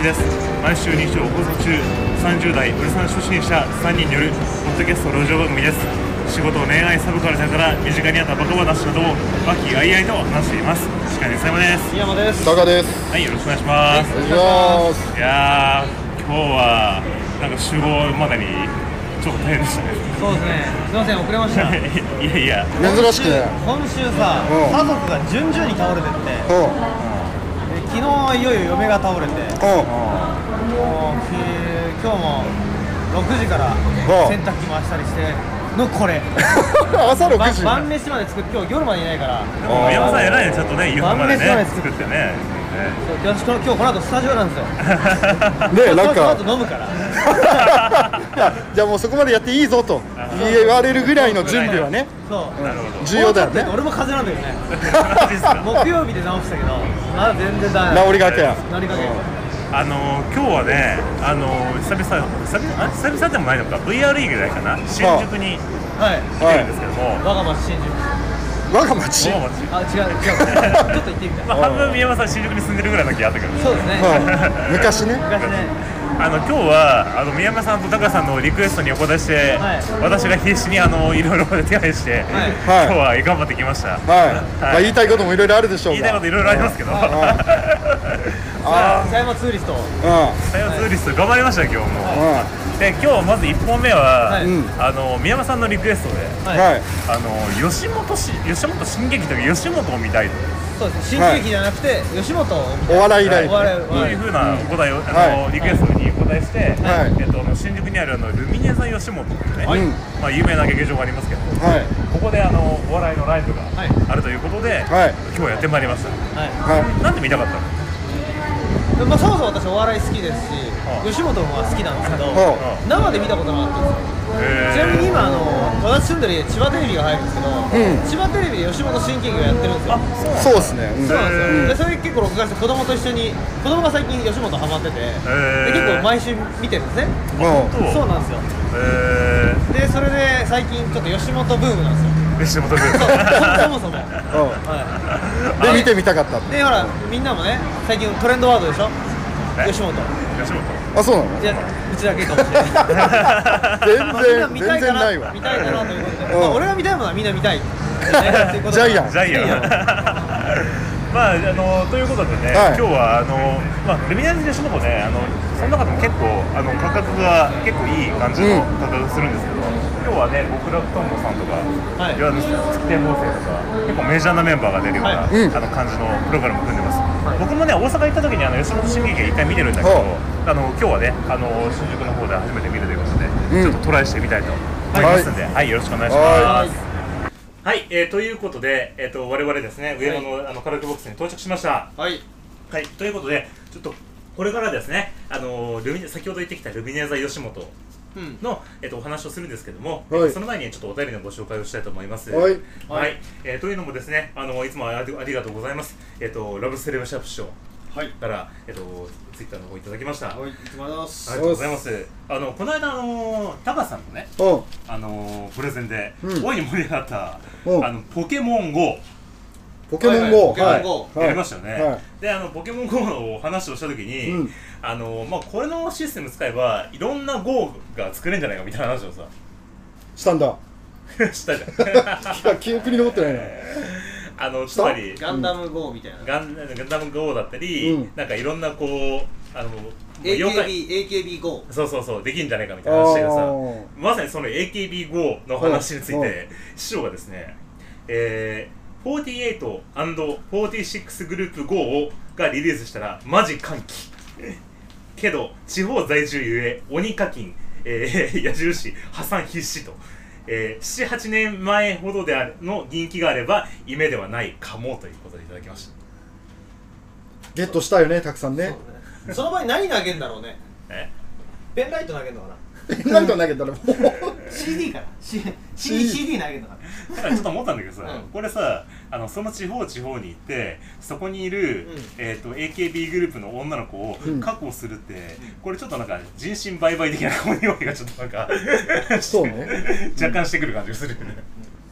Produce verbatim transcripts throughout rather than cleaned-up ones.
です。毎週日曜放送中、さんじゅう代ウルサン初心者さんにんによるポッドキャスト路上番組です。仕事、恋愛、サブカルチャーから身近にあったバカ話などを和気あいあいと話しています。司会の佐山です。 宮山です。 タカです。 はい、よろしくお願いします。 お願いします。 いやー、今日はなんか集合までにちょっと大変でしたね。 そうですね。すみません、遅れました。 いやいや、 珍しくね。 今週さ、 うん家族が順々に倒れてって、 うで昨日いよいよ嫁が倒れて、 ん。うん。 もうき今日もろくじから洗濯機回したりしてのこれ。 朝ろくじ。 晩飯まで作って、今日夜までいないから。 でも宮本さん偉いね、ちょっとね、夕飯までね晩飯まで作ってね。 そうよし今日この後スタジオなんですよ。 ね、なんこのか後飲むから。 じゃあもうそこまでやっていいぞと言われるぐらいの準備はね、 そうなるほど。 重要だよね。 俺も風邪なんだよね。 マジっすか。 木曜日で治したけど、まだ全然ダメ。 治りがけや。 治りかけ。 あのー、今日はね、あのー、久々、久々、あ久々でもないのか、ブイアール リーグぐらいかな、新宿にはい。 来てるんですけども、 我が町新宿。 我が町。 大町あ、違う違う。ちょっと行ってみた。 まあ、半分宮山さん新宿に住んでるぐらいの気あったけど、 そうですね。 うん昔ね。 昔ね。 あの今日はあの宮山さんと高さんのリクエストにお答えして、 はい私が必死にあのいろいろ手配して、 はいはい今日は頑張ってきました。 はい。まあ言いたいこともいろいろあるでしょうが。 言いたいこといろいろありますけど、 はいあ狭山ツーリスト。 うん。 サイヤツーリスト頑張りました今日も。 うで今日まずいっぽんめは、 はいうんあの宮山さんのリクエストで、 ん。 はい。 はい。 あの吉本し吉本新劇というか吉本を見たいと。 そうです。新喜劇じゃなくて吉本を見たい。 お笑いライブ。 お笑い。 こういうふうなお答えを、あのはリクエストにお答えして、 はいえっと、あの新宿にあるあのルミネ座吉本っていうね、 はいまあ、有名な劇場がありますけど、 はい。 ここであのお笑いのライブがはいあるということで、 はい。 今日やってまいりました。 ははなんで見たかったの？ い。まあそもそも私お笑い好きですしあ、 吉本も好きなんですけど、 は生で見たことなかったんですよ。 へちなみに今あの私住んでる家千葉テレビが入るんですけど、 ん千葉テレビで吉本新喜劇をやってるんですよ。 い。そうですね。うんそうなんですよ。 へーでそれ結構録画して子供と一緒に、子供が最近吉本ハマってて、でー結構毎週見てるんですね。 もそうそうなんですよ。 へでそれで最近ちょっと吉本ブームなんですよ。 ー吉本ブームそもそも。 う。 はうん。で見てみたかったって。 い。でほらみんなもね最近トレンドワードでしょ。 え吉本。 吉本あ、そうなの？ いやうちだけかもしれない。 全まあみんな然見たいか全然ないわ。 な見たいかなということで、 うんまあ俺が見たいものはみんな見たい。っていうことでジャイアンジャイアンまああのということでね、 はい今日はあのまあルミネ座吉本ね、あのその中でも結構あの価格が結構いい感じの価格するんですけど、今日はね極楽とんぼさんとか、 はいいわゆる月天坊星とか結構メジャーなメンバーが出るような、 はいうんあの感じのプログラムを組んでます。 はい僕もね大阪行った時にあの吉本新喜劇一回見てるんだけど、 ほあの今日はねあの新宿の方で初めて見るということで、 うんちょっとトライしてみたいと思いますんで、はい、よろしくお願いしはます。はい、えー、ということで、えー、と我々ですね、上野の,、あのカラオケボックスに到着しました。 はい。 はい、ということで、ちょっとこれからですね、あのールミネ先ほど言ってきたルミネ座吉本うん。 の、えー、とお話をするんですけども、 はいえーその前にちょっとお便りのご紹介をしたいと思います。 はいはいえーというのもですね、あのいつもありありがとうございます。えー、とラブセレブシャープ師匠はい。 から、えー、とツイッターの方いただきました。 はい。いつもありがとうございます。 ありがとうございます。あのこの間、あのタカさんのね、 うん。 あのプレゼンで、 うん大いに盛り上がった、 うんあのポケモン ゴー。 ポケモン ゴー。 ポケモン ゴーやりましたよね、 はい。 であのポケモン ゴー の話をしたときに、 うんあのまあ、これのシステム使えばいろんな ゴー が作れるんじゃないかみたいな話をさしたんだ。 したじゃんいや記憶に残ってないな。 あのつまりガンダム ゴーみたいな。 ガンガンダム ゴー だったり、 うんなんかいろんなこうあの妖怪エーケービー、エーケービー ゴー。 そうそうそうできんじゃないかみたいな話がさあーまさにその エーケービー ゴー の話についうんて師匠がですね、えー、フォーティーエイト アンドフォーティーシックス グループ ゴー をがリリースしたらマジ歓喜けど地方在住ゆえ鬼課金、えー、矢印破産必至と、えー、ななはちねんまえほどであるの人気があれば夢ではないかもということでいただきました。 ゲットしたよね、たくさんね。 その場合何投げるんだろうね。 えペンライト投げるのかな。 何と投げたらもうシーディー かな。シーディー、シーディー 投げるのかな。 だからちょっと思ったんだけどさ、 うんこれさあのその地方地方に行ってそこにいる、 うんえー、と エーケービー グループの女の子をうん確保するって、これちょっとなんか人身売買的な匂いがちょっとなんかそうね。 若干してくる感じがするよね。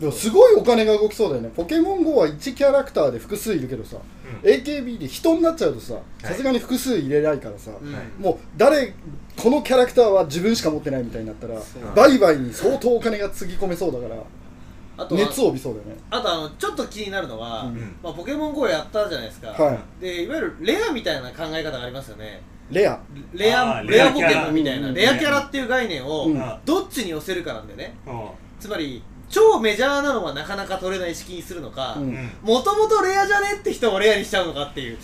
でもすごいお金が動きそうだよね。ポケモン ゴー はいちキャラクターで複数いるけどさ、うん、エーケービー で人になっちゃうとさ、さすがに複数入れないからさ、はい、もう誰このキャラクターは自分しか持ってないみたいになったら売買に相当お金がつぎ込めそうだから、あと熱を帯びそうだよね。 あとあのちょっと気になるのは、うんまあ、ポケモン ゴー やったじゃないですか、はい、でいわゆるレアみたいな考え方がありますよね。 レアレアレアポケモンみたいな、うん、レアキャラっていう概念をどっちに寄せるかなんでね、うん、つまり超メジャーなのはなかなか取れない式にするのか、もともとレアじゃねって人をレアにしちゃうのかっていう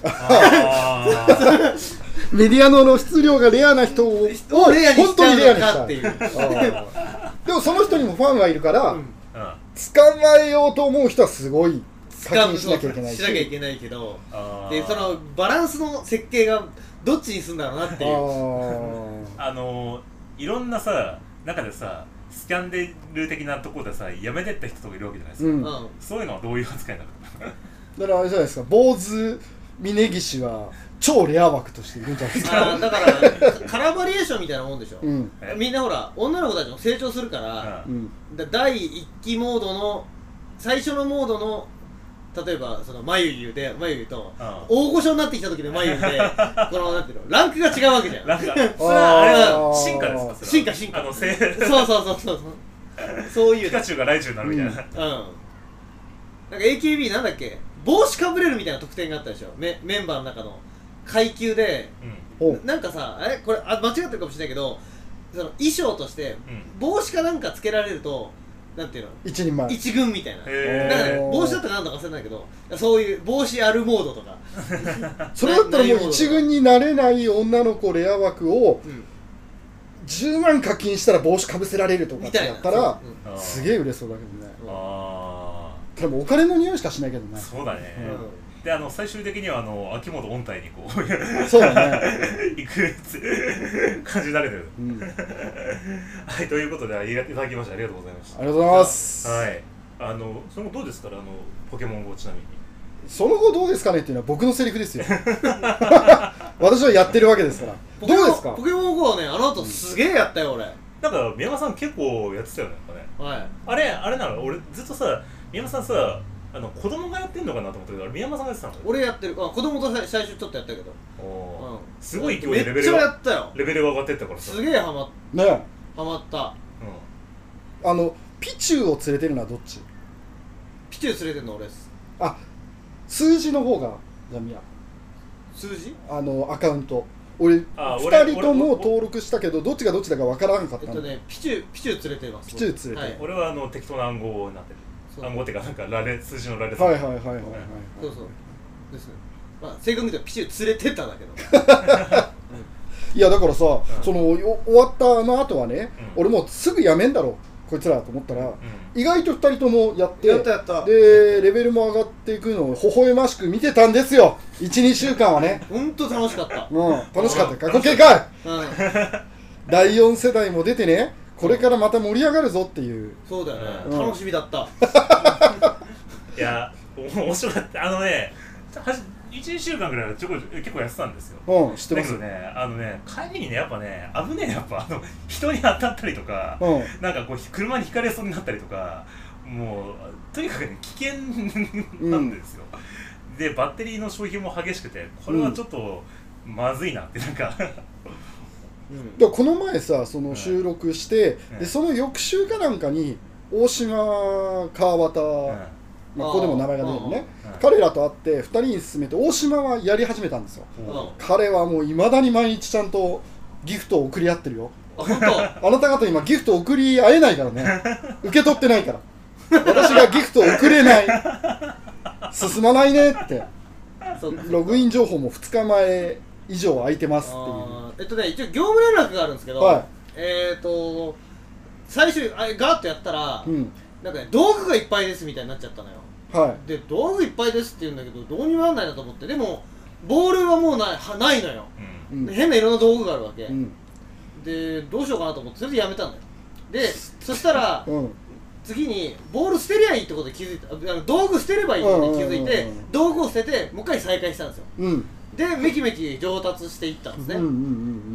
メディアの露出量がレアな人をレアにしちゃうのかっていうでもその人にもファンがいるから、うん、捕まえようと思う人はすごい課金しなきゃいけないししなきゃいけないけど、でそのバランスの設計がどっちにするんだろうなっていうああのいろんなさ中でさスキャンデル的なところでさやめてった人とかいるわけじゃないですか、うん、そういうのはどういう扱いなのかだからあれじゃないですか、坊主峯岸は超レア枠としているんじゃないですか。 あだからカラーバリエーションみたいなもんでしょ、うん、みんなほら女の子たちも成長するから、うん、だだいいっきモードの最初のモードの例えばその眉毛で眉毛と大御所になってきた時の眉毛でこのなんていうのランクが違うわけじゃん。 ランクがそれはあれは進化ですか。 進化進化あのそうそうそうそうそうそういうピカチュウがライチュウになるみたいな、 うん、うん、なんか エーケービー なんだっけ帽子かぶれるみたいな特典があったでしょ、メ, メンバーの中の階級で、うん、なんかさあれこれあ間違ってるかもしれないけどその衣装として帽子かなんかつけられるとなんていうの一人前一軍みたいな、だからね帽子だったらなんだか忘れないけどそういう帽子あるモードとかそれだったらもう一軍になれない女の子レア枠をじゅうまん課金したら帽子かぶせられるとかってやったらすげえ嬉しそうだけどね。ああでもお金の匂いしかしないけどね。 そうだね、うんであの最終的にはあの秋元音体にこうそうだね行く感じになれてる、うん、はいということでいただきましてありがとうございました。 ありがとうございます。 はいあのその後どうですかあのポケモン ゴー ちなみにその後どうですかねっていうのは僕のセリフですよ私はやってるわけですからどうですかポケモン ゴー はねあの後すげえやったよ俺。 なんか宮山さん結構やってたよねやっぱね、はい、あれあれなの俺ずっとさ宮山さんさあの子供がやってんのかなと思ったけど、宮山さんがやってたの？ 俺やってる。あ、子供と最初ちょっとやったけど。 お、うん、すごい勢いでレベルがめっちゃやったよ。 レベルが上がってったからさ。 すげえハマっねハマった。 うん。あのピチュウを連れてるのはどっち？ ピチュウ連れてるの俺です。 あ、数字の方がじゃあ宮。 数字？ あのアカウント。俺ふたりとも登録したけどどっちがどっちだかわからなかったの。 えっとねピチュウピチュウ連れてます。 ピチュウ連れてる。 はい、 俺はあの適当な暗号になってる。暗号っていうかなんか羅列数字の羅列。 はいはいはいはいはい。 そうそうですね。まあ正確に言うとピチュウ連れてったんだけど。 いやだからさ、うん、その終わったの後はね、うん、俺もうすぐやめんだろこいつらと思ったら、うん、意外とふたりともやってやったやったでレベルも上がっていくのを微笑ましく見てたんですよ。 いちにしゅうかんはねほんと楽しかった、 うん、楽しかった。過去形かい、うん、だいよん世代も出てねこれからまた盛り上がるぞっていう。 そうだよね、うん、楽しみだったいや面白かった。あのねいちにしゅうかんぐらいはちょこ結構やってたんですよ。 うん、知ってます。 だけどね、あのね、帰りにね、やっぱね、危ねえ、やっぱあの人に当たったりとか、うん、なんかこう車にひかれそうになったりとか、もうとにかくね危険なんですよ。うん、でバッテリーの消費も激しくて、これはちょっとまずいなってなんか。 うん、だこの前さその収録して、うん、でその翌週かなんかに大島川端、うんまあ、ここでも名前が出るのね、うん、彼らと会ってふたりに勧めて大島はやり始めたんですよ、うん、彼はもういまだに毎日ちゃんとギフトを送り合ってるよ。 あ、本当？ あなた方今ギフト送り合えないからね受け取ってないから私がギフトを送れない進まないねってログイン情報もふつかまえ以上空いてますっていう。 えっとね一応業務連絡があるんですけど、はい、えっ、ー、と最初あれガーッとやったら、うん、なんかね道具がいっぱいですみたいになっちゃったのよ。はい、で道具いっぱいですって言うんだけどどうにもなんないなと思って、でもボールはもうないはないのよ、うん、変ないろんな道具があるわけ、うん、でどうしようかなと思ってそれでやめたのよ。でそしたら、うん、次にボール捨てりゃいいってことで気づいた。あの道具捨てればいいって気づいて道具を捨ててもう一回再開したんですよ、うん、でめきめき上達していったんですね、うんうんうんうん、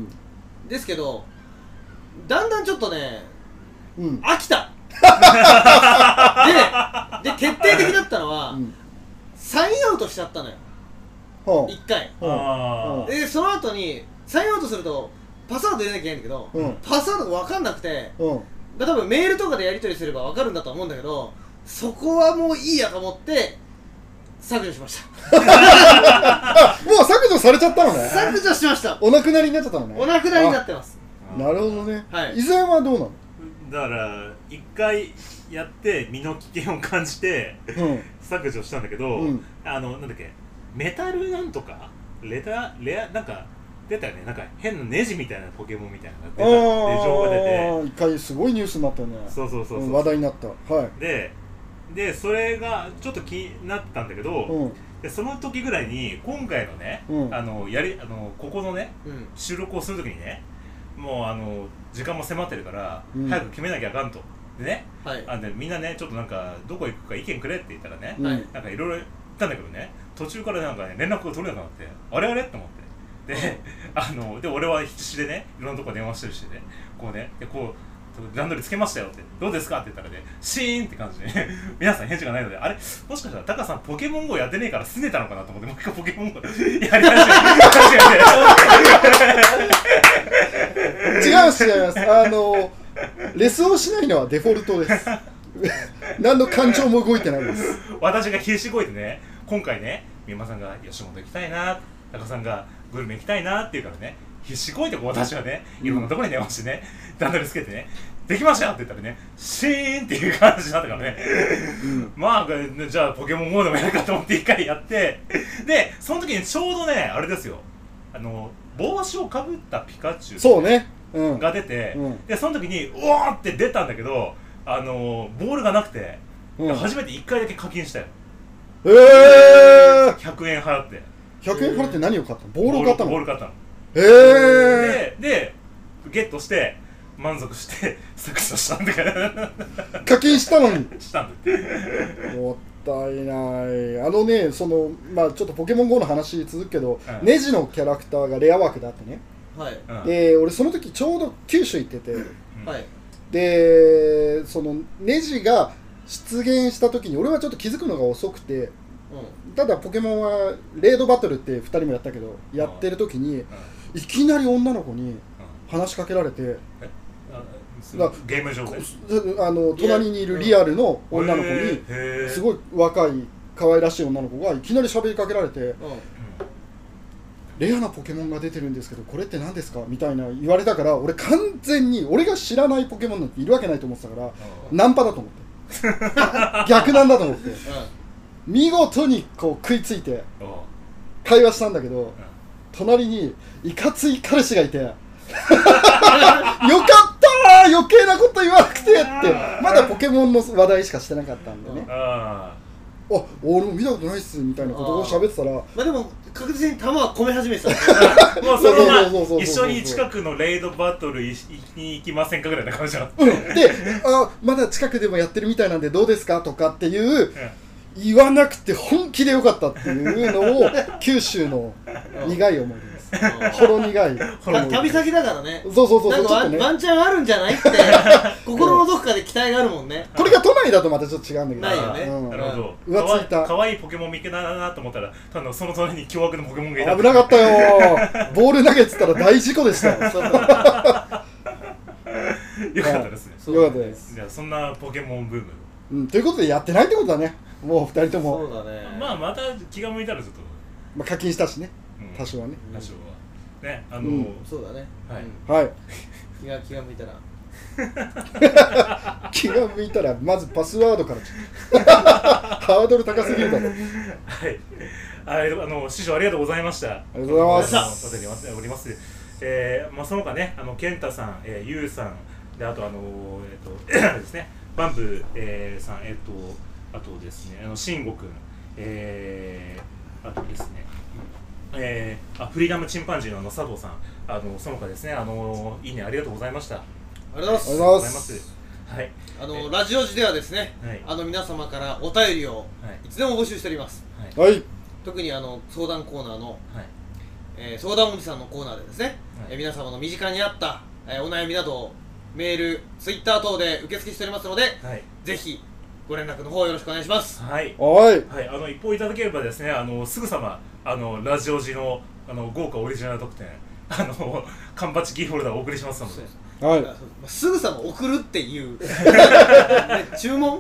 ですけどだんだんちょっとね、うん、飽きたサインアウトしちゃったのよ、いっかい。でその後にサインアウトするとパスワード入れなきゃいけないんだけど、うん、パスワードが分かんなくて、うん、多分メールとかでやり取りすれば分かるんだと思うんだけど、そこはもういいやと思って削除しましたあ、もう削除されちゃったのね。 削除しました。 お亡くなりになっちゃったのね。 お亡くなりになってます。 なるほどね。はい。伊沢はどうなの？ だから一回やって身の危険を感じて、うん、削除したんだけど、うん、あのなんだっけメタルなんとかレタレアなんか出たよね、なんか変なネジみたいなポケモンみたいなのが出た、情報が出て、 一回すごいニュースになったよね。 そうそうそうそう、 話題になった。はい。 ででそれがちょっと気になったんだけど、うん、でその時ぐらいに今回のね、うん、あのやりあのここのね、うん、収録をする時にね、もうあの時間も迫ってるから、うん、早く決めなきゃあかんと。でね、はい、あでみんなねちょっとなんかどこ行くか意見くれって言ったらね、はい、なんかいろいろ言ったんだけどね、途中からなんかね連絡が取れなくなって、あれあれって思って。で、あので俺は必死でね、いろんなとこ電話したりしてね、こうね、でこう段取りつけましたよって、どうですかって言ったらね、シーンって感じで、ね、皆さん返事がないので、あれもしかしたらタカさんポケモン ゴー やってねえから拗ねたのかなと思って、もう一回ポケモン ゴー やり始めて違うし違います。あのレスをしないのはデフォルトです何の感情も動いてないです。 私が必死こいてね、今回ね、三馬さんが吉本行きたいな、タカさんがグルメ行きたいなって言うからね、必死こいて私はね、いろんなところに電話してね、段取りつけてね、できましたって言ったらね、シーンっていう感じだったからね、うん、まあじゃあポケモン ゴー でもやるかと思って一回やって、でその時にちょうどねあれですよ、あの帽子をかぶったピカチュウ、 そうね、うん、 が出て、うん、でその時にうわーって出たんだけど、あのボールがなくて、うん、初めていっかいだけ課金したよ。 えー、 ひゃくえん払って。 ひゃくえん払って何を買ったの？ボールを買ったの？ ボール買ったの。 えー、 で、でゲットして満足して削除したんだから課金したのにしたんだもったいない。あのね、そのまあちょっとポケモン ゴー の話続くけど、うん、ネジのキャラクターがレア枠だってね、はい、で俺その時ちょうど九州行ってて、うん、でそのネジが出現した時に俺はちょっと気づくのが遅くて、うん、ただポケモンはレードバトルってふたりもやったけど、やってる時にいきなり女の子に話しかけられて、 ゲーム上であの隣にいるリアルの女の子にすごい若い可愛らしい女の子がいきなり喋りかけられて、うん、レアなポケモンが出てるんですけどこれって何ですかみたいな言われたから、俺完全に俺が知らないポケモンなんているわけないと思ってたから、ナンパだと思って逆なんだと思って、うん、見事にこう食いついて会話したんだけど、うん、隣にいかつい彼氏がいてよかったー、余計なこと言わなくてって、まだポケモンの話題しかしてなかったんでね、ああ俺も見たことないっすみたいなことを喋ってたら、 まあでも確実に球は込め始めてたもうそのまま一緒に近くのレイドバトルに行きませんかぐらいな感じなの、 うん、であまだ近くでもやってるみたいなんでどうですかとかっていう、うん、言わなくて本気でよかったっていうのを九州の苦い思い出です。ほろ苦い旅先だからね。 そうそうそうそう、 なんかワン、ね、ワンチャンあるんじゃないって心のどこかで期待があるもんね。 これが都内だとまたちょっと違うんだけど、 ないよね、うん、 なるほど。 浮ついたかわいいポケモン見つけたなと思ったら、ただその隣に凶悪なポケモンがいた。 危なかったよボール投げっつったら大事故でしたよよかったですね。 よかったです。 じゃあそんなポケモンブーム、 うん、ということでやってないってことだね、もうふたりとも。 そうだね。 まあまた気が向いたらちょっと、 まあ、課金したしね、うん、多少はね、 多少はね、あのーうん、そうだね、 はい、はい、 気が気が向いたら気が向いたらまずパスワードからハードル高すぎるだろはいあの師匠ありがとうございました。ありがとうございます。 お世話におります。えー、まあその他ね、あの健太さん、えー、ゆうさんで、あとあのえっ、ー、とですね、バンプ、えー、さん、えっ、ー、とあとですね、あの慎吾くん、えー、あとですね、えー、あフリーダムチンパンジーのあの佐藤さん、あのその他ですね、あのいいねありがとうございました。 ありがとうございます。はい、あのラジオ時ではですね、はい、あの皆様からお便りをいつでも募集しております。 はい。 特にあの相談コーナーの、はい、えー、相談おじさんのコーナーでですね、はい、えー、皆様の身近にあった、えー、お悩みなどをメール、ツイッター等で受付しておりますので、はい、ぜひご連絡の方よろしくお願いします。 はい、 はい、 はい、あの一報いただければですね、あのすぐさまあのラジオ時のあの豪華オリジナル特典、あの缶バッジキーホルダーをお送りしますので、 はい、 すぐさま送るっていう注文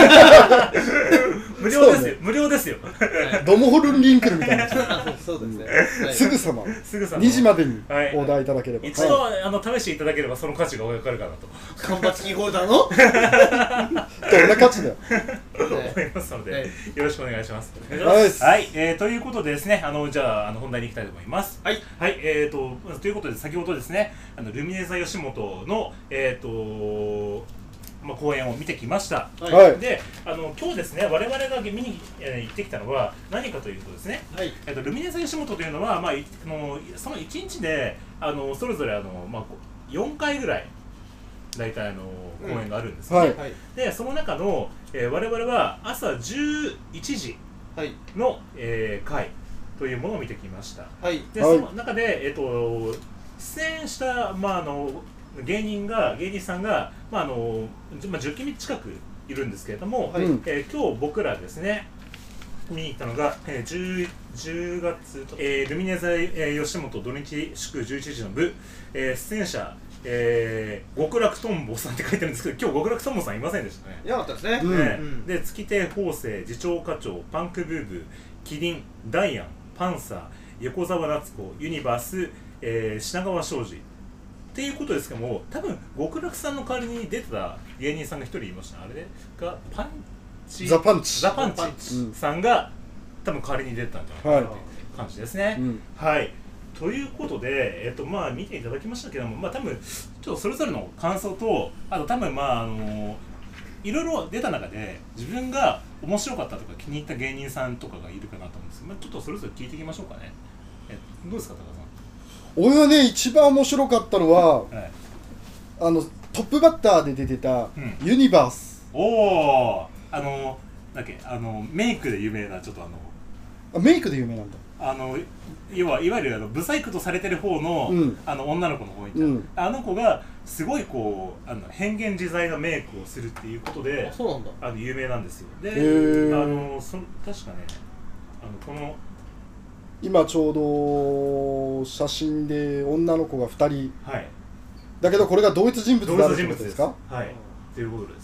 無料ですよ、無料ですよ。 ドモホルンリンクルみたいなそうですね、 すぐさますぐさまにじまでにオーダーいただければ、 一度あの試していただければその価値が分かるかなと。 缶バッジキーホルダーのどんな価値だよ思いますので、よろしくお願いします。 はい、 えー、ということでですね、あのじゃあ、あの本題に行きたいと思います。 はい、 はい、えーとということで先ほどですね、あのルミネ座吉本のえーとまあ、公演を見てきました、 はい、 であの今日ですね、我々が見に、えー、行ってきたのは何かというとですね、 はい、 えーとルミネ座吉本というのは、まあ、いあのそのいちにちであのそれぞれあの、まあ、よんかいぐらい大体あの公演があるんですね、うんはい、でその中の、えー、我々は朝じゅういちじの、はいえー、回というものを見てきました、はい、でその中で、えーと出演した、まあ、あの芸人が芸人さんが、まああのまあ、じゅっきみ近くいるんですけれども、はいえー、今日僕らですね見に行ったのが、えー、10, 10月、えー、ルミネ座、えー、吉本土日祝じゅういちじの部、えー、出演者、えー、極楽とんぼさんって書いてるんですけど、今日極楽とんぼさんいませんでしたね。 いなかったですね、 ね、うん、で月亭方正、次長課長、パンクブーブー、キリン、ダイアン、パンサー、横澤夏子、ユニバース、えー、品川庄司っていうことですけども、多分極楽さんの代わりに出てた芸人さんが一人いました。あれがパンチザパンチザパンチさんが多分代わりに出てたんじゃないかなっていう感じですね、はい、はい、ということで、えっとまあ見ていただきましたけども、まあ多分ちょっとそれぞれの感想と、あと多分まああのいろいろ出た中で自分が面白かったとか気に入った芸人さんとかがいるかなと思うんですけど、まあ、ちょっとそれぞれ聞いていきましょうかね。えどうですか、高田さん。 俺はね、一番面白かったのは、はい、あのトップバッターで出てた、うん、ユニバース。 おお、あのだっけ、あのメイクで有名な、ちょっとあのあメイクで有名なんだ。 あの要はいわゆるあのブサイクとされてる方の、うん、あの女の子の方に、うん、あの子がすごいこうあの変幻自在なメイクをするっていうことで、 あ、そうなんだ、 あの有名なんですよ。で、あのそ確かね、あのこの今ちょうど写真で女の子がふたり、 はい、 だけどこれが同一人物であるということですか？ はい、ということです。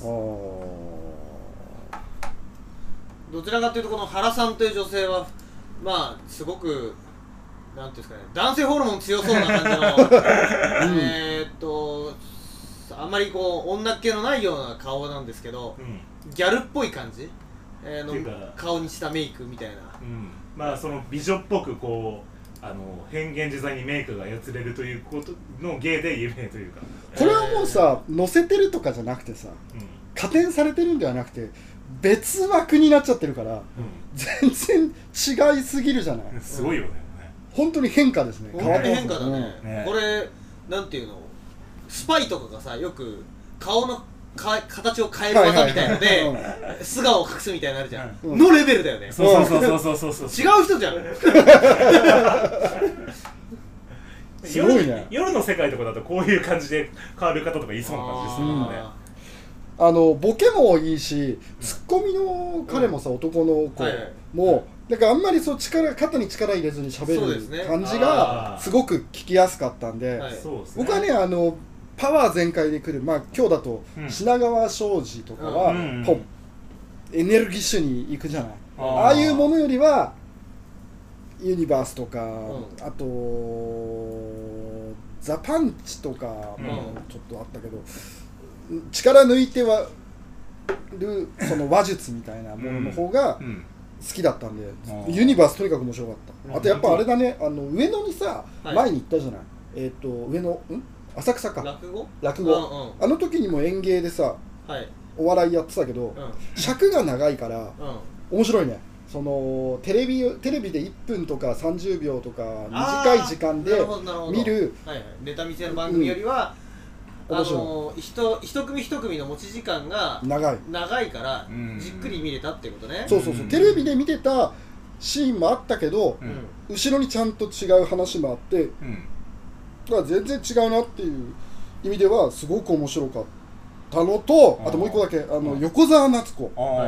どちらかというとこの原さんという女性はまあすごくなんていうんですかね、男性ホルモン強そうな感じのえっとあんまりこう女っ気のないような顔なんですけど、うん、ギャルっぽい感じ、えー、の顔にしたメイクみたいな、 うん、まあその美女っぽくこうあの変幻自在にメイクが操れるということの芸で有名というか、 これはもうさ、えー、載せてるとかじゃなくてさ、うん、加点されてるんではなくて別枠になっちゃってるから、うん、全然違いすぎるじゃない。 すごいよね、 本当に変化ですね。 本当に変化だね、うんね、これなんていうの、スパイとかがさよく顔のか形を変える技みたいので素顔を隠すみたいになるじゃん、うん、のレベルだよね。 そうそうそうそうそうそう違う人じゃんすごいね。 夜の世界とかだとこういう感じで変わる方とかいそうな感じでするもんね。 あのボケもいいし、ツッコミの彼もさ、うん、男の子も、はいはい、だからあんまりそう力肩に力入れずに喋る感じがすごく聞きやすかったんで、はい、僕はね、あのパワー全開で来る、まあ今日だと品川庄司とかは、うん、ポンエネルギッシュに行くじゃない、うん、ああいうものよりはユニバースとか、うん、あとザ・パンチとかもちょっとあったけど、うん、力抜いてはるその話術みたいなものの方が好きだったんで、うん、ユニバースとにかく面白かった。あとやっぱあれだね、あの上野にさ、はい、前に行ったじゃない、えっと上野ん浅草か、 落語落語、うんうん、あの時にも演芸でさ、はい、お笑いやってたけど、うん、尺が長いから、うん、面白いね。そのテレビテレビでいっぷんとかさんじゅうびょうとか短い時間で見る、 はいはい、ネタ見せの番組よりは、うん、あの一一組一組の持ち時間が長い長いからじっくり見れたっていうことね。 そうそうそう、テレビで見てたシーンもあったけど、うん、後ろにちゃんと違う話もあって、うん、だから全然違うなっていう意味ではすごく面白かったのと、あともう一個だけ、あの横澤夏子、はい、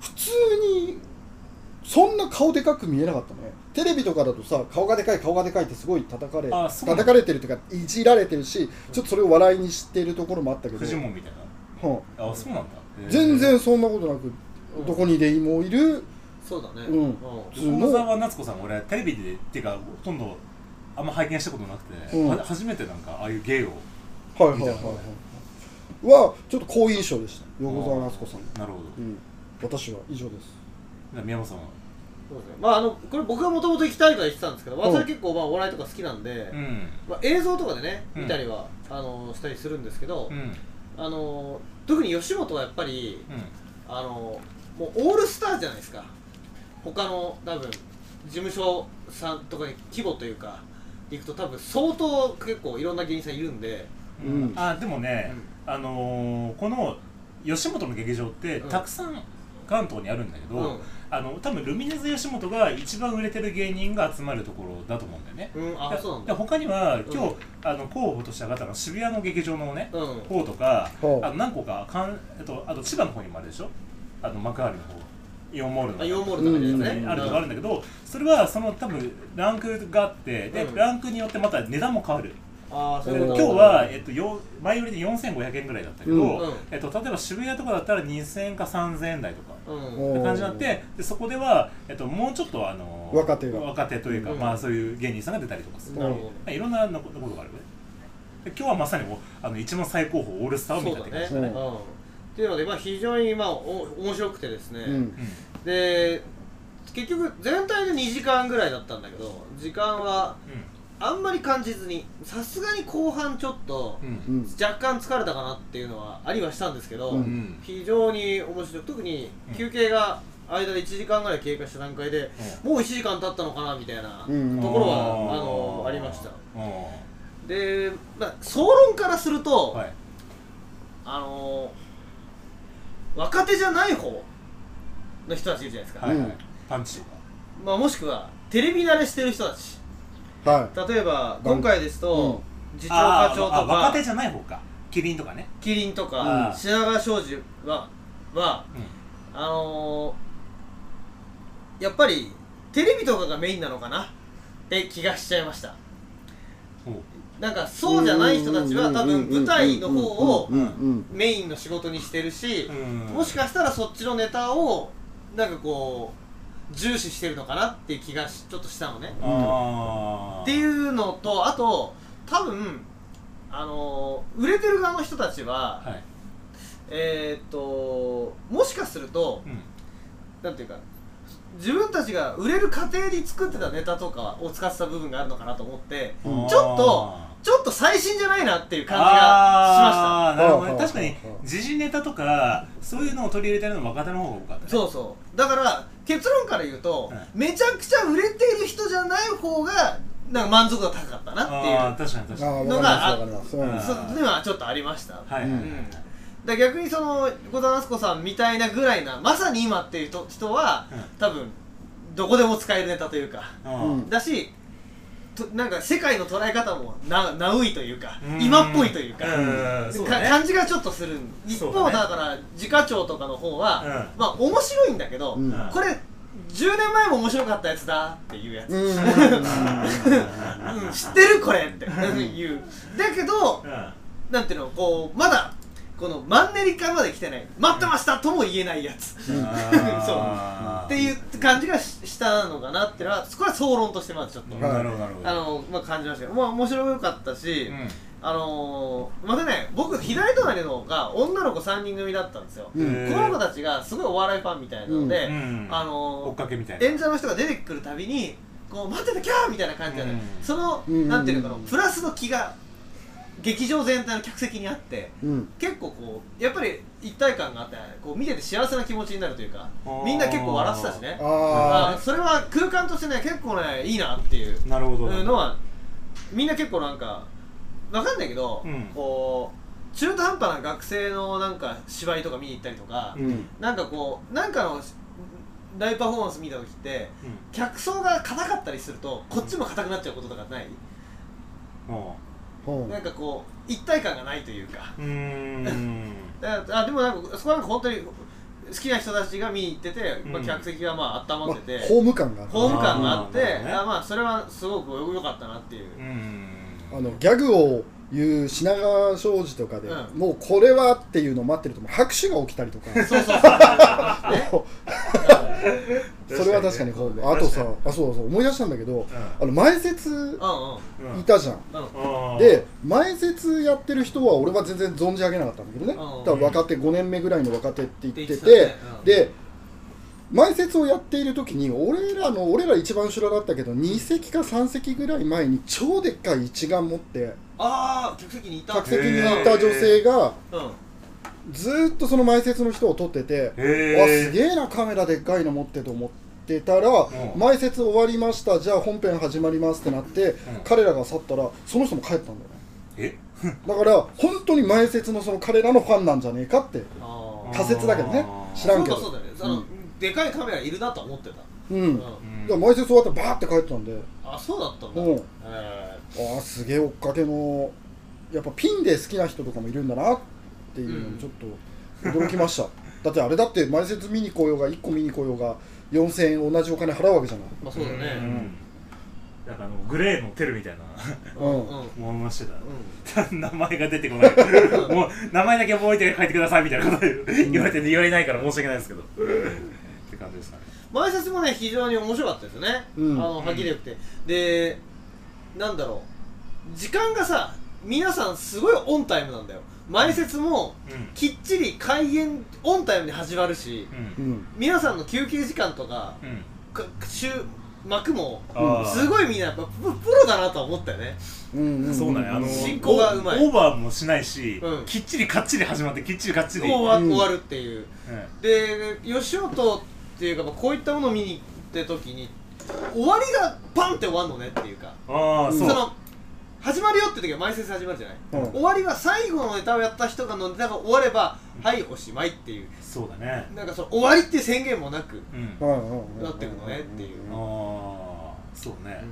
普通にそんな顔でかく見えなかったね。テレビとかだとさ、顔がでかい顔がでかいってすごい叩かれ叩かれてるというかいじられてるし、ちょっとそれを笑いにしてるところもあったけど、 フジモンみたいな、はあ、あ、そうなんだ。 全然そんなことなく、どこにでもいる。 そうだね。 うん。 横澤夏子さん、俺テレビでっていうかほとんどあんま拝見したことなくて、うん、初めてなんかああいう芸をはいはいはいはいはちょっと好印象でした。横澤夏子さん。 なるほど。 うん、私は以上です。 宮本さんは。 そうですね。まああのこれ僕がもともと行きたいから言ってたんですけど、私は結構まあお笑いとか好きなんで、うん、まあ映像とかでね見たりは、うん、あのしたりするんですけど、うん、あの特に吉本はやっぱり、うん、あのもうオールスターじゃないですか。他の多分事務所さんとかに規模というか行くと多分相当結構いろんな芸人さんいるんで、 うん、あでもね、うん、あのー、この吉本の劇場ってたくさん関東にあるんだけど、うん、あの多分ルミネズ吉本が一番売れてる芸人が集まるところだと思うんだよね、うん、あそうなんだ。他には今日、うん、あの候補として上がったのは渋谷の劇場のね、うん、方とか、あの何個かかん、えっと、あと千葉の方にもあるでしょ、あの幕張の方イオンモールのイオンモールとかですね、 うん、あるとこあるんだけど、それはその多分ランクがあって、で、うん、ランクによってまた値段も変わる。あそう今日は、えっと、よ前売りでよんせんごひゃくえんぐらいだったけど、うんえっと、例えば渋谷とかだったらにせんえんかさんぜんえん台とか、うん、って感じになって、でそこでは、えっと、もうちょっとあの若手が若手というか、うんまあ、そういう芸人さんが出たりとかする、うん、いろんなことがあるね。で今日はまさにあの一番最高峰オールスターを見たって感じだね。 っていうので、まあ、非常に、まあ、お面白くてですね、うん、で結局全体でにじかんぐらいだったんだけど、時間はあんまり感じずに、さすがに後半ちょっと若干疲れたかなっていうのはありはしたんですけど、うん、非常に面白い。特に休憩が間でいちじかんぐらい経過した段階で、うん、もういちじかん経ったのかなみたいなところは、うん、あのありました。で、まあ、総論からすると、はい、あの若手じゃない方の人たちいるじゃないですか、はいはい、 パンチとか、 まあ、もしくはテレビ慣れしてる人たち、はい、例えば今回ですと、うん、次長課長とか若手じゃない方か、キリンとかね、 キリンとか、うん、品川庄司は、はうん、あのー、やっぱりテレビとかがメインなのかなって気がしちゃいました。なんかそうじゃない人たちは多分舞台の方をメインの仕事にしてるし、もしかしたらそっちのネタをなんかこう重視してるのかなっていう気がちょっとしたのね。っていうのと、あと多分あの売れてる側の人たちは、はい、えーっともしかすると、うん、なんていうか自分たちが売れる過程に作ってたネタとかを使ってた部分があるのかなと思って、ちょっとちょっと最新じゃないなっていう感じがしました。 あなるほどね。確かに時事ネタとかそういうのを取り入れてるのは若手の方が多かったね。 そうそう。だから結論から言うと、うん、めちゃくちゃ売れてる人じゃない方がなんか満足度高かったなっていうあ確かに確かにのがあそれはちょっとありました。はいはいはい、うんだ逆にその横澤夏子さんみたいなぐらいなまさに今っていう人は、うん、多分どこでも使えるネタというか、うん、だしとなんか世界の捉え方もなナウイというか、うん、今っぽいというか、うんうんかね、感じがちょっとする。一方だから次課長とかの方は、うん、まあ面白いんだけど、うん、これじゅうねんまえも面白かったやつだっていうやつ、うんうん、知ってるこれって言うだけど、うん、なんていうのこうまだこのマンネリ化まで来てない、待ってましたとも言えないやつそうっていう感じがしたのかなっていうのは、これは総論としてまずちょっと、なるほどあの、まあ、感じましたけど、まあ、面白かったし、うん、あのー、またね僕左隣のが女の子さんにん組だったんですよ。この子たちがすごいお笑いファンみたいなので、うん、あのー、追っかけみたいな演者の人が出てくるたびにこう待っててキャーみたいな感じで、うん、その、うん、なんていうのかなプラスの気が劇場全体の客席にあって、うん、結構こうやっぱり一体感があってこう見てて幸せな気持ちになるというか、みんな結構笑ってたしね、あそれは空間としてね結構ねいいなっていうのはみんな結構なんかわかんないけど、うん、こう中途半端な学生のなんか芝居とか見に行ったりとか、うん、なんかこうなんかの大パフォーマンス見た時って、うん、客層が硬かったりするとこっちも硬くなっちゃうこととかない？うんなんかこう一体感がないというか、 うーんだからあでもなんかそこはなんか本当に好きな人たちが見に行ってて、まあ、客席がまあ温まってて、 まあ、ホーム感があるホーム感があって、 あ、ね、 あまあそれはすごく良かったなっていう。 うーんあのギャグを言う品川庄司とかで、 うん、 もうこれはっていうのを待ってると拍手が起きたりとかそうそうそうそれは確かにこうあとさあそうそう思い出したんだけど、うん、あの前説いたじゃん、うんうん、で前説やってる人は俺は全然存じ上げなかったんだけどね、うん、だから若手ごねんめぐらいの若手って言ってて、ねうん、で前説をやっている時に俺らの俺ら一番後ろだったけどに席かさん席ぐらい前に超でっかい一眼持ってあ客席にいた客席にいた女性がずーっとその前説の人を撮ってて、あすげえなカメラでっかいの持ってと思ってたら、うん、前説終わりましたじゃあ本編始まりますってなって、うん、彼らが去ったらその人も帰ったんだよね。えだから本当に前説のその彼らのファンなんじゃねえかって仮説だけどね知らんけどそうだそうだね、うん、でかいカメラいるなと思ってた。 うん、うん、だから前説終わってバーって帰ったんで、 あそうだったんだ、 うん、えー、あすげえ追っかけのやっぱピンで好きな人とかもいるんだなっていうのにちょっと驚きました、うん、だってあれだって前説見に来ようがいっこ見に来ようがよんせんえん同じお金払うわけじゃない。 まあそうだね、うん、 なんかあのグレーのテルみたいなうん思いましてた、うん、名前が出てこないもう名前だけ覚えて帰ってくださいみたいなこと言われて言われないから申し訳ないですけどって感じですかね。 前説もね非常に面白かったですよね、うん、あのはっきり言って、うん、でなんだろう時間がさ皆さんすごいオンタイムなんだよ。前説もきっちり開演オンタイムで始まるし、うん、皆さんの休憩時間とか、うん、か週幕もすごいみんなやっぱプロだなとは思ったよね。 うんうん、そうだね、あの進行がうまい。 オーバーもしないし、うん、きっちりかっちり始まってきっちりかっちり終わ、うん、終わるっていう、うん、で吉本っていうかこういったものを見に行った時に終わりがパンって終わるのねっていうか、 あそうその始まるよって時は前説始まるじゃない、うん、終わりは最後のネタをやった人がのネタが終われば、うん、はいおしまいっていう。 そうだね、 なんかその終わりっていう宣言もなく、うん、なってくのねっていう。 ああそうね、うん、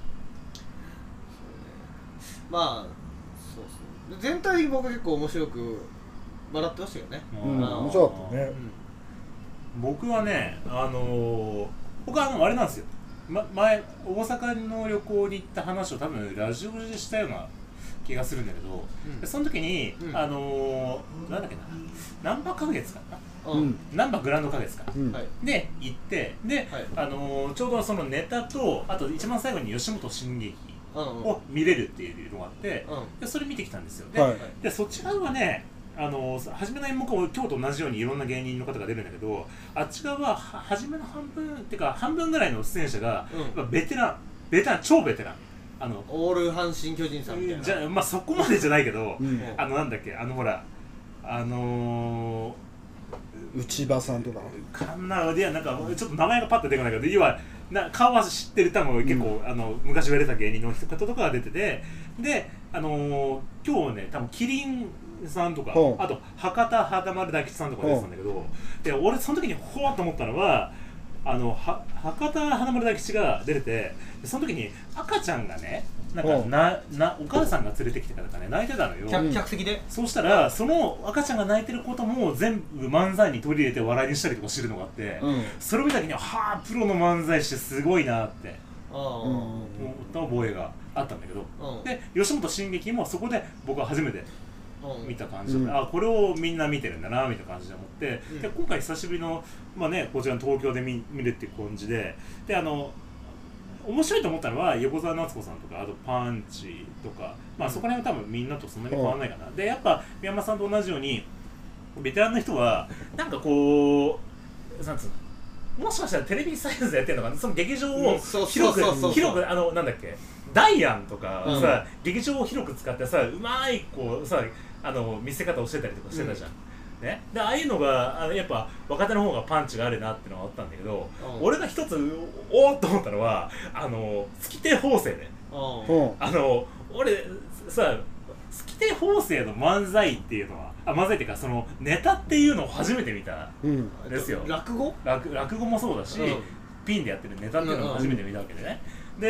まあそうそう、全体僕結構面白く笑ってましたよね。 うん、面白かったね、 うん、僕はねあのー、僕はあのあれなんですよ、ま、前大阪の旅行に行った話を多分ラジオでしたような気がするんだけど、うん、その時に、うん、あのー、なんだっけな難波花月かな、うん、難波グランド花月か、うん、で行ってで、はい、あのー、ちょうどそのネタとあと一番最後に吉本新喜劇を見れるっていうのがあって、うん、でそれ見てきたんですよ。で、はい、でそちらはねあの初めの演目は今日と同じようにいろんな芸人の方が出るんだけど、あっち側は初めの半分っていうか半分ぐらいの出演者が、うん、ベテランベテラン超ベテランあのオール阪神巨人さんみたいな、 じゃまあそこまでじゃないけど、うん、あのなんだっけあのほらあのー、内場さんとかかんなでなんかちょっと名前がパッと出てこないけど要はな顔は知ってる多分結構、うん、あの昔言われた芸人の人方とかが出ててであのー、今日ね多分キリンさんとか、あと博多華丸大吉さんとか出てたんだけど、で俺その時にほわっと思ったのはあのは博多華丸大吉が出ててその時に赤ちゃんがねなんかななお母さんが連れてきてからかね泣いてたのよ。 客, 客席でそうしたらその赤ちゃんが泣いてることも全部漫才に取り入れて笑いにしたりとかしてるのがあって、うん、それを見た時にはあプロの漫才師すごいなって思った覚えがあったんだけど、うん、で吉本新喜劇もそこで僕は初めて見た感じで、うん、あこれをみんな見てるんだなみたいな感じで思って、うん、で今回久しぶりの、まあね、こちらの東京で 見, 見るっていう感じでであの面白いと思ったのは横澤夏子さんとかあとパンチとか、まあ、そこら辺は多分みんなとそんなに変わらないかな、うん、でやっぱ宮山さんと同じようにベテランの人はなんかこうなんつうのもしかしたらテレビサイズでやってるのかなその劇場を広く広くあのなんだっけダイアンとかさ、うん、劇場を広く使ってさうまいこうさあの見せ方をしてたりとかしてたじゃん、うんね、でああいうのがあのやっぱ若手の方がパンチがあるなってのがあったんだけど、うん、俺が一つおーっと思ったのはあの月亭方正ね、うん、あの俺さ月亭方正の漫才っていうのはあ漫才っていうかそのネタっていうのを初めて見たんですよ、 うん、落語落, 落語もそうだし、うん、ピンでやってるネタっていうのを初めて見たわけでね、うん、で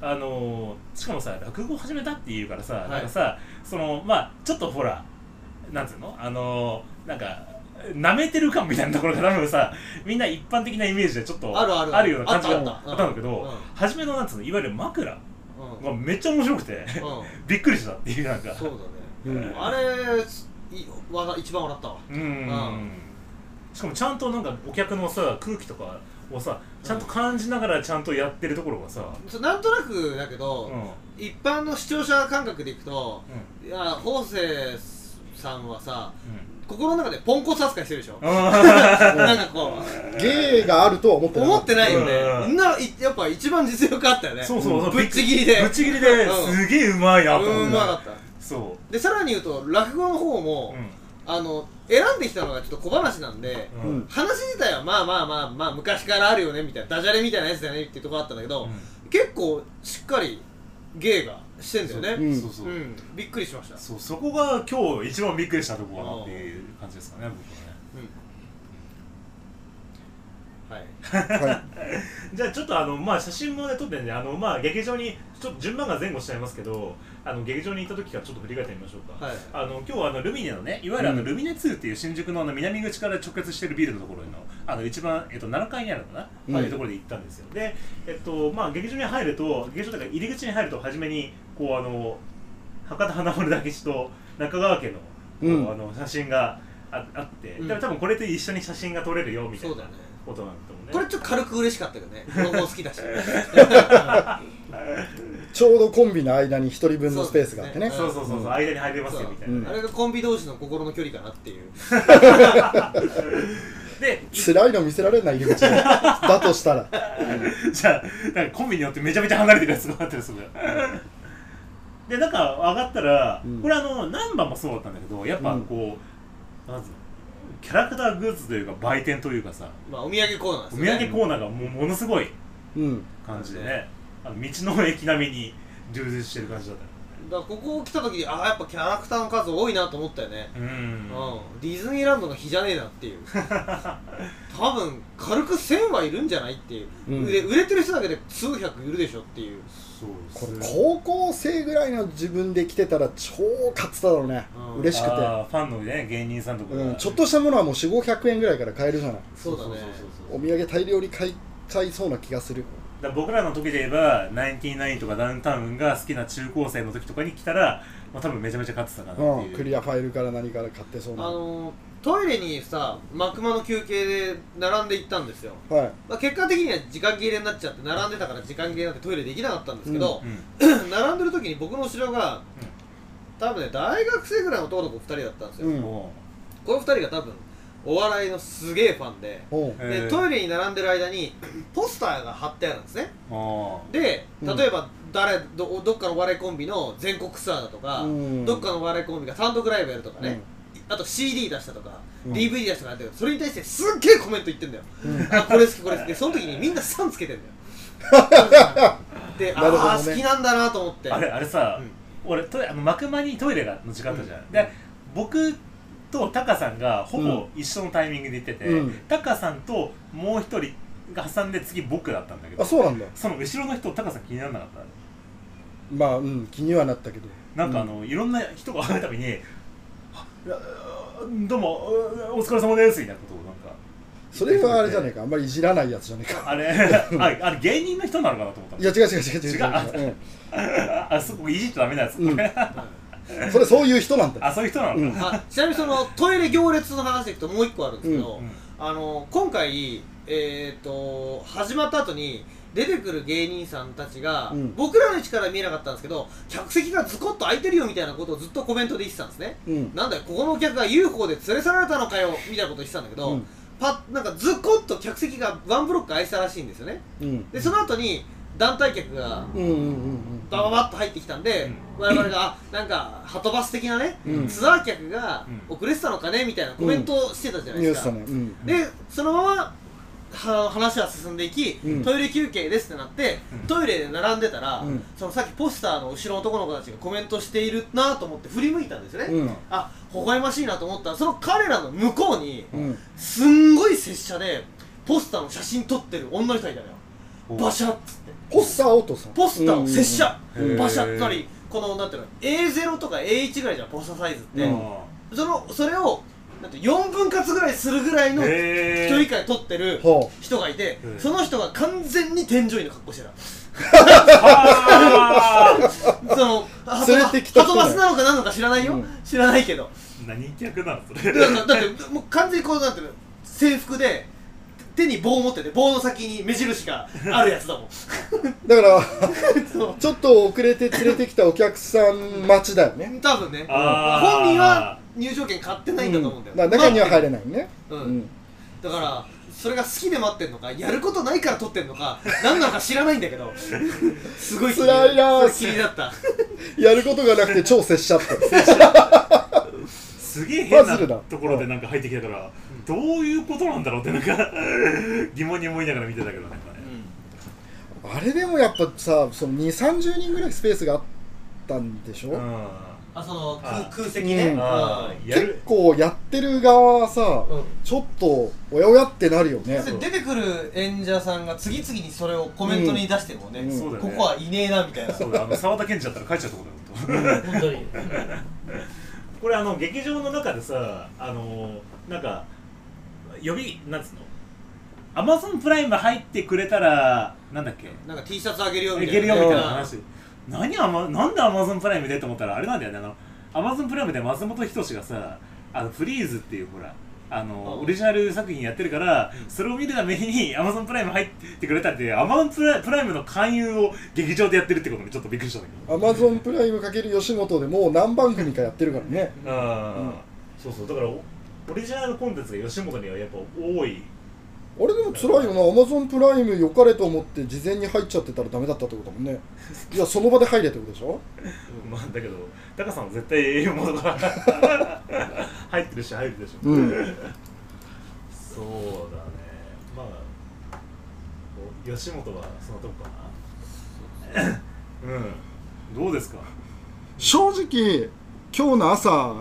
あのー、しかもさ落語始めたっていうからさ、はい、なんかさそのまあちょっとほらなんつうのあのー、なんか舐めてる感みたいなところが多分さみんな一般的なイメージでちょっとあるあるあるような感じがあったんだけど、うん、初めのなんつうのいわゆる枕がめっちゃ面白くて、うん、びっくりしたっていうなんかそうだね、うん、あれわ一番笑ったわうん、うん、 しかもちゃんとなんかお客のさ空気とかをさちゃんと感じながらちゃんとやってるところがさ、 うん、なんとなくだけど、うん、一般の視聴者感覚でいくと、うん、いや方正さんはさ、うん心の中でポンコツ扱いしてるでしょなんかこう芸があるとは思ってない思ってないよね、うん、なやっぱ一番実力あったよねそうそうそうぶっちぎりでぶっちぎりですげえうまいなと思ってうまかったそうでさらに言うと落語の方も、うん、あの選んできたのがちょっと小話なんで、うん、話自体はまあまあまあまあ昔からあるよねみたいなダジャレみたいなやつだよねっていうところあったんだけど、うん、結構しっかり芸がしてんだよね。そうそうそう、うん、びっくりしました。 そうそこが今日一番びっくりしたところかなっていう感じですかね、僕はね。うん、はい。はい、じゃあちょっとあのまあ写真もね撮ってんであのまあ劇場にちょっと順番が前後しちゃいますけど、あの劇場に行った時からちょっと振り返ってみましょうか。はい、あの今日はあのルミネのねいわゆるあの、うん、ルミネツーっていう新宿のあの南口から直結してるビルのところのあの一番えっとななかいにあるのかな、うん、ああいうところで行ったんですよ。でえっとまあ劇場に入ると劇場というか入り口に入ると初めにこうあの博多華丸大吉と中川家のこう、うん、あの写真が あ, あって、うん、多分これと一緒に写真が撮れるよみたいなことなんだと思うね。 これちょっと軽く嬉しかったけどね。子供好きだし。 ちょうどコンビの間に一人分のスペースがあってね。 そうそうそうそう、間に入れますよみたいな、ね、 あれがコンビ同士の心の距離かなっていう。 で辛いの見せられない入り口だとしたらじゃあなんかコンビによってめちゃめちゃ離れてるやつがあったりするでなんか上がったら、うん、これあの何番もそうだったんだけどやっぱこう、うん、まずキャラクターグッズというか売店というかさ、 まあ、お土産コーナーですね。お土産コーナーがもうものすごい感じでね、うん、あの道の駅並みに充実してる感じだったよ。 だからここ来た時にああやっぱキャラクターの数多いなと思ったよね。うん、うん、ディズニーランドの日じゃねえなっていう多分軽くせんはいるんじゃないっていう、うん、売れ、売れてる人だけで数百いるでしょっていう。 これ高校生ぐらいの自分で来てたら超買ってただろうね、うん、嬉しくて。 あファンのね芸人さんとか、 うん、ちょっとしたものはもう よんひゃくごひゃくえんぐらいから買えるじゃない。 そうだね。 お土産大量に買い買いそうな気がする。 だ僕らの時で言えばナインティナインとかダウンタウンが好きな中高生の時とかに来たら、まあ、多分めちゃめちゃ買ってたかなっていう、 うん、クリアファイルから何から買ってそうな。 あのー、トイレにさマクマの休憩で並んで行ったんですよ、はい。まあ、結果的には時間切れになっちゃって並んでたから時間切れになってトイレできなかったんですけど、うんうん、並んでる時に僕の後ろが、うん、多分ね大学生ぐらいの男の子ふたりだったんですよ、うん、このふたりが多分お笑いのすげえファン で, でトイレに並んでる間にポスターが貼ってあるんですね。で例えば誰 ど, どっかのお笑いコンビの全国ツアーだとか、うん、どっかのお笑いコンビが単独ライブやるとかね、うん、あと シーディー 出したとか、うん、ディーブイディー 出したとかやってる。それに対してすっげえコメント言ってんだよ、うん、あこれ好きこれ好きでその時にみんなさんつけてんだよで、ああ、ね、好きなんだなと思って。 あれあれさ、うん、俺トイレあの幕間にトイレがの時間あったじゃん、うん、で僕とタカさんがほぼ一緒のタイミングで行ってて、うん、タカさんともう一人が挟んで次僕だったんだけど、 あそうなんだ。 その後ろの人タカさん気にならなかった？ まあうん気にはなったけど、 なんかあの、うん、いろんな人が会うたびにどうもお疲れ様ですみたいなことをなんかそれはあれじゃねえか、あんまりいじらないやつじゃねえかあれああれ芸人の人なのかなと思った。 いや違う違う違う違う違う違う、うん、 あそこいじっちゃダメなやつ、うんそれそういう人なんだ。 あ、そういう人なのか、うん、 あちなみにそのトイレ行列の話でいくともう一個あるんですけど、うん、あの今回、えー、と始まった後に出てくる芸人さんたちが、うん、僕らの位置から見えなかったんですけど客席がズコッと空いてるよみたいなことをずっとコメントで言ってたんですね、うん、なんだよここのお客が ユーフォー で連れ去られたのかよみたいなこと言ってたんだけど、うん、パなんかズコッと客席がワンブロック空いてたらしいんですよね、うん、でその後に団体客がバババッと入ってきたんで、うん、我々がなんかハトバス的なね、うん、ツアー客が遅れてたのかねみたいなコメントをしてたじゃないですか、うんうん、でそのままは話は進んでいき、うん、トイレ休憩ですってなって、うん、トイレで並んでたら、うん、そのさっきポスターの後ろの男の子たちがコメントしているなと思って振り向いたんですよね、うん、あ微笑ましいなと思ったらその彼らの向こうに、うん、すんごい拙者でポスターの写真撮ってる女の人がいたのよ。 バシャッつってポスターを落とすポスターを接写バシャッ。つまりりこのなんていうの エーゼロ とか エーワン ぐらいじゃんポスターサイズって、そのそれをなんてよんぶん割ぐらいするぐらいの距離感で撮ってる人がいて、その人が完全に添乗員の格好してた。その連れてきた人ハトバスなのか何なのか知らないよ、うん、知らないけど何客なのそれ。 だからだってもう完全にこうなんていうの制服で手に棒を持ってて棒の先に目印があるやつだもん。 だからちょっと遅れて連れてきたお客さん待ちだよね多分ね。本人は入場券買ってないんだと思うんだよ、 うん、だから中には入れないね、 うんうん、だからそれが好きで待ってんのかやることないから撮ってんのか何なのか知らないんだけどすごい気に辛いな気になったやることがなくて超接しちゃったすげえ変なところでなんか入ってきたから、うん、どういうことなんだろうってなんか疑問に思いながら見てたけどね、 うん、あれでもやっぱさそのにじゅう、さんじゅうにんぐらいスペースがあったんでしょ、うん、 あその空, 空席ね、うん、 あ結構やってる側はさ、うん、ちょっとおやおやってなるよね。 出てくる演者さんが次々にそれをコメントに出してもね、うんうん、ここはいねえなみたいな。 そうだ、あの沢田研二だったら帰っちゃうとこだよ本当にこれあの劇場の中でさ、あのなんか呼びなんつうのアマゾンプライム入ってくれたらなんだっけなんか T シャツあげるよみたいなあげるよみたいな話。何アマなんでアマゾンプライムでと思ったらあれなんだよね、あのアマゾンプライムで松本人志がさあのフリーズっていうほらあのオリジナル作品やってるから、うん、それを見るためにアマゾンプライム入ってくれたってアマゾンプライ、プライムの勧誘を劇場でやってるってことにちょっとびっくりしたんだけど、 アマゾンプライムかける吉本でもう何番組かやってるからね。 あ、うん、そうそう、だからオリジナルコンテンツが吉本にはやっぱ多い。 あれでも辛いよな、アマゾンプライム良かれと思って事前に入っちゃってたらダメだったってことだもんね。いやその場で入れってことでしょまあだけどタカさんは絶対栄養ものが入ってるし入るでしょ、うん、そうだね。まあ吉本はそのとこかなうんどうですか。 正直今日の朝、うん、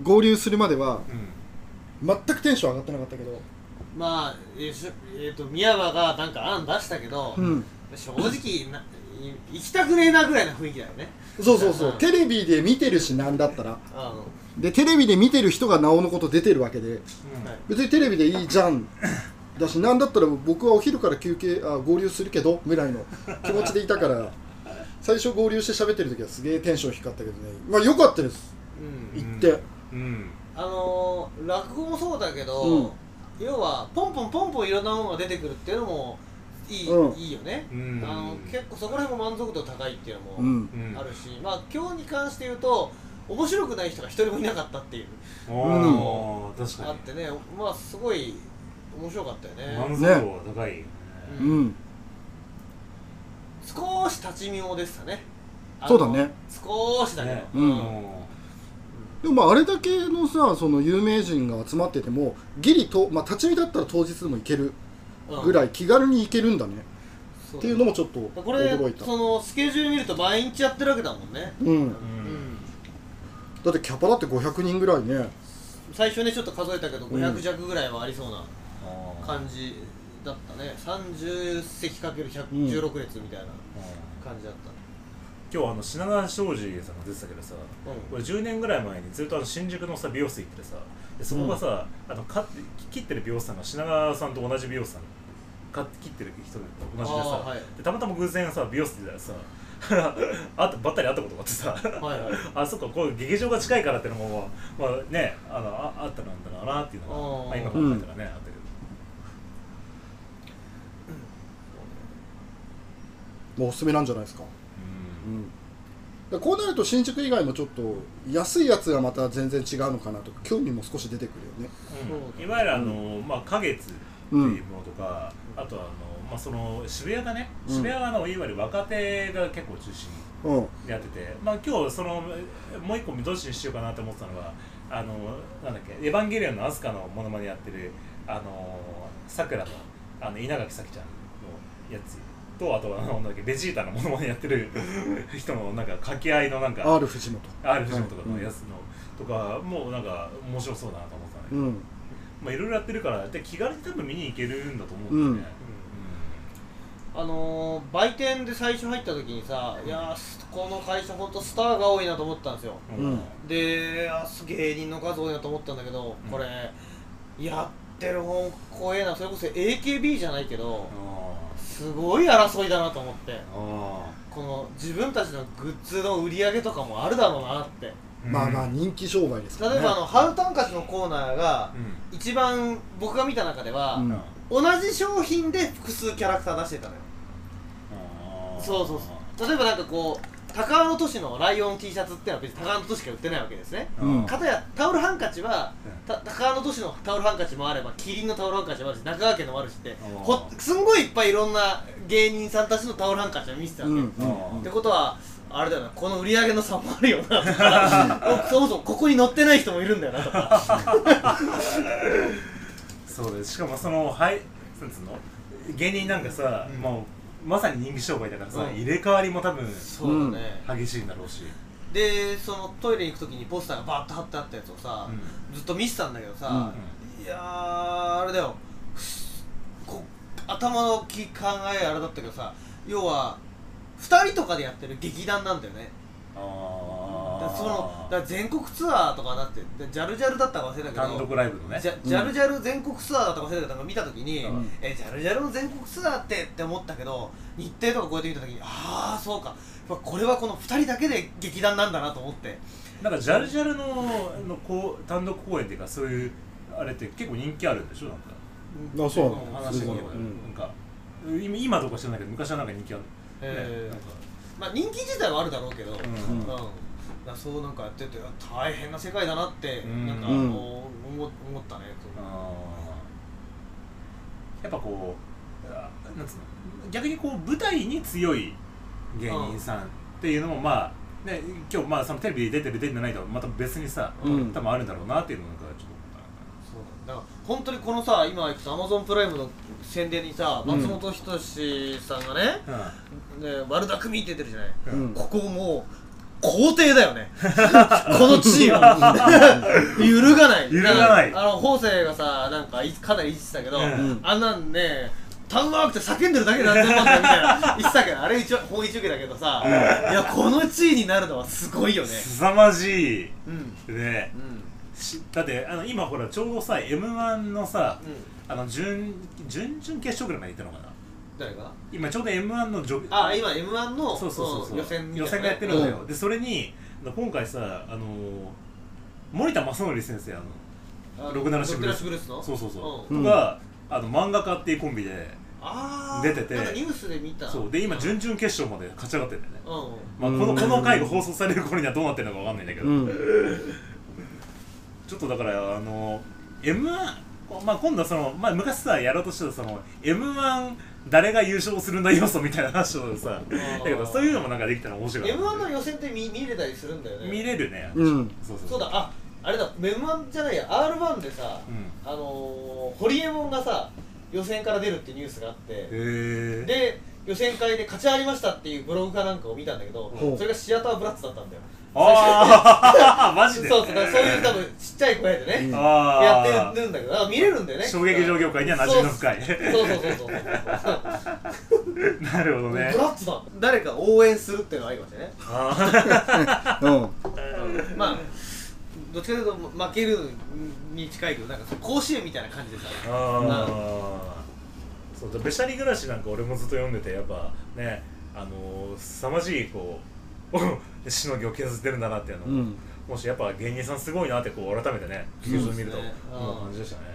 合流するまでは、うん、全くテンション上がってなかったけど、 まあ、えーえー、と宮場がなんか案出したけど、うん、正直な行きたくねえなぐらいな雰囲気だよね。 そうそうそう、うん、テレビで見てるしなんだったら、うん、でテレビで見てる人がなおのこと出てるわけで、うん、別にテレビでいいじゃんだし、なんだったら僕はお昼から休憩あ合流するけどぐらいの気持ちでいたから最初合流して喋ってる時はすげえテンション低かったけどね、まあ良かったです、うん、行って、うんうん、 あのー、落語もそうだけど、うん要はポンポンポンポンいろんなものが出てくるっていうのもいい、うん、いいよね、うん、あの結構そこら辺も満足度高いっていうのもあるし、うん、まあ今日に関して言うと面白くない人が一人もいなかったっていうのもあってね、まあすごい面白かったよね。 満足度は高いよね、うんうん、 少し立ち見もでしたね。 そうだね少しだけど、ねうんでもまああれだけのさその有名人が集まっててもギリと、まあ、立ち見だったら当日でも行けるぐらい気軽に行けるんだね、うん、っていうのもちょっと驚いた。 これそのスケジュール見ると毎日やってるわけだもんね、うんうん、 だってキャパだってごひゃくにんぐらいね。 最初ねちょっと数えたけどごひゃく弱ぐらいはありそうな感じだったね。さんじゅっせきかけるひゃくじゅうろくれつみたいな感じだった、うん今日あの品川庄司さんが出てたけどさ、うん、これじゅうねんぐらい前にずっとあの新宿のさ美容室行ってさでそこがさ、うん、あのか切ってる美容師さんが品川さんと同じ美容師さんか切ってる人と同じでさ、はい、でたまたま偶然さ美容室でさあったばったり会ったことがあってさはい、はい、あそっかこう劇場が近いからってのもまあねあの あ, あったなんだろうなっていうのが、まあ、今考えたらね、うん、あったけどもうおすすめなんじゃないですか。うん、こうなると新宿以外もちょっと安いやつがまた全然違うのかなとか興味も少し出てくるよね、 うん、いわゆるあの、うんまあ、花月っていうものとか、うん、あとはあの、まあ、その渋谷だね、うん、渋谷はあのいわゆる若手が結構中心にやってて、うんまあ、今日そのもう一個見通しにしようかなと思ってたのがあのなんだっけエヴァンゲリオンのアスカのモノマネやってるあのさくらのあの稲垣咲ちゃんのやつとあとはなんだっけベジータのモノマネやってる人のなんか掛け合いのなんか R 藤本 R 藤本とかのやつの、うん、とかもうなんか面白そうだなと思ったんだけど、うんまあいろいろやってるからで気軽に多分見に行けるんだと思うんだよね、うんうん、 あのー、売店で最初入った時にさ、いやこの会社ほんとスターが多いなと思ったんですよ、うん、であ芸人の数多いなと思ったんだけど、これ、うん、やってる本怖えな、それこそ エーケービー じゃないけどすごい争いだなと思って、この自分たちのグッズの売り上げとかもあるだろうなって。 まあまあ人気商売ですからね。 例えばあのハウタンカチのコーナーが、うん、一番僕が見た中では、うん、同じ商品で複数キャラクター出してたのよ。そうそうそう。例えばなんかこう高川の都市のライオン T シャツってのは別に高川の都市しか売ってないわけですね。かたやタオルハンカチは、うん、高川の都市のタオルハンカチもあればキリンのタオルハンカチもあるし、中川家のもあるしって、ほすんごいいっぱいいろんな芸人さんたちのタオルハンカチを見せてたわけ、うんうん、ってことはあれだよな、この売り上げの差もあるよなとかそもそもここに載ってない人もいるんだよなとかそうです。しかもそのはいなんつうの芸人なんかさ、うん、もうまさに人気商売だからさ、うん、入れ替わりも多分そうだ、ね、激しいんだろうし、 でそのトイレに行く時にポスターがバーッと貼ってあったやつをさ、うん、ずっと見てたんだけどさ、うん、いやーあれだよこ頭の考えあれだったけどさ、要はふたりとかでやってる劇団なんだよね。あだそのだ全国ツアーとかだってジャルジャルだったか忘れたけど、 単独ライブのね、 ジャジャルジャル全国ツアーだったか忘れたけど見た時に、うん、えジャルジャルの全国ツアーってって思ったけど、日程とかこうやって見た時にああそうか、これはこのふたりだけで劇団なんだなと思って、 なんかジャルジャルののこう単独公演っていうかそういうあれって結構人気あるんでしょ、なんか。 あそうなの話聞いたら、なんか今とか知らないけど昔はなんか人気ある。 えー、なんかまあ人気自体はあるだろうけど、うんうん、だそうなんかやってて大変な世界だなって、うん、なんか、うん、思, 思ったね。あやっぱこうなんつうの逆にこう舞台に強い芸人さんっていうのもまあね、今日まあそのテレビで出てる出てないとはまた別にさ、うん、多分あるんだろうなっていうのがちょっと思った。 そうだから本当にこのさ今行くと Amazon プライムの宣伝にさ、松本人志さんがね、うん、ね悪巧みって出てるじゃない、うん、ここもう皇帝だよねこの地位は揺るがない揺るがない。 あの方正がさなんかかなりいじってたけど、うん、あんなんねタウンワークって叫んでるだけで何千万だよみたいな言ってたけどあれ一応本一受けだけどさ、うん、いやこの地位になるのはすごいよね。 凄まじい、うん、ね、うんだってあの今ほらちょうどさ エムワン のさ、うん、あの準準々決勝ぐらいまで行ったのかな。 誰が今ちょうど エムワン のあ今 エムワン のそうそうそうそう予選みたいな、ね、 予選がやってるんだよ、うん、でそれに今回さあの森田正則先生あのろくななシブルースのそうそうそう、うん、があの漫画家っていうコンビで出てて、 なんかニュースで見た。 そうで今準々決勝まで勝ち上がってるんだよね、うんまあ、このこの回が放送される頃にはどうなってるのかわかんないんだけど、うんちょっとだからあの エムワン、まあ、今度はその、まあ、昔さやろうとしてたその エムワン 誰が優勝するんだ要素みたいな話をさだけどそういうのもなんかできたら面白い。 エムワン の予選って 見, 見れたりするんだよね。 見れるね、 うん、 そうそうそうだああれだ エムワン じゃないや アールワン でさ、うん、あのー、ホリエモンがさ予選から出るってニュースがあってで予選会で勝ち上がりましたっていうブログかなんかを見たんだけど、うん、それがシアターブラッツだったんだよ。 ああマジでそうそうだからそういう多分ちっちゃい声でね、うん、やってるんだけど見れるんだよね。 小劇場業界には馴染みの深いそうそうそうそうなるほどね。 ブラッツだ誰か応援するっていうのがありましたね。あうん、うん、まあどっちかというと負けるに近いけどなんか甲子園みたいな感じでさあそうだべしゃり暮らしなんか俺もずっと読んでてやっぱねあのー、凄まじいこうしのぎを削ってるんだなっていうのを、うん、もしやっぱ芸人さんすごいなってこう改めてね映像見ると思う感じでしたね。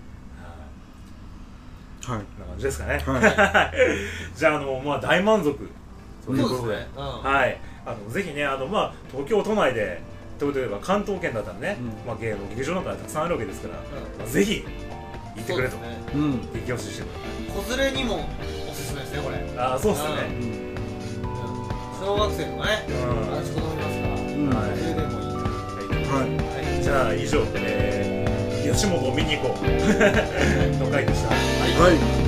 はい、こんな感じですかね。はい、じゃあ、あのまあ大満足ということで、ねうん、はいあのぜひねあのまあ東京都内でということで関東圏だったらね、うんまあ、芸能劇場なんかたくさんあるわけですから、うんまあ、ぜひ行ってくれと、ねうん、激推ししてください。子連れにもおすすめですねこれ。 ああそうですね。 小学生とかね、あちこ飲みますから、うん、はい、それでもいい。 はい、はい、じゃあ以上、えー、吉本を見に行こうの回でした。はい。はい